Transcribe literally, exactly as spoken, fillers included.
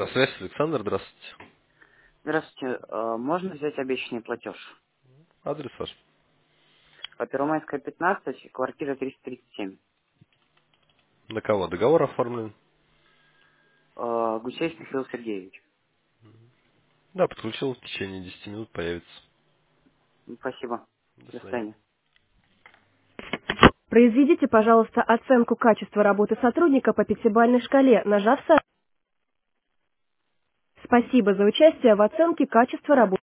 Связь, Александр, здравствуйте. Здравствуйте. Э, Можно взять обещанный платеж? Адрес ваш. По Первомайская, пятнадцать, квартира триста тридцать семь. На кого договор оформлен? Э, Гусейс Михаил Сергеевич. Да, подключил, в течение десяти минут появится. Спасибо. До До свидания. свидания. Произведите, пожалуйста, оценку качества работы сотрудника по пятибалльной шкале, нажав «Со-». Спасибо за участие в оценке качества работы.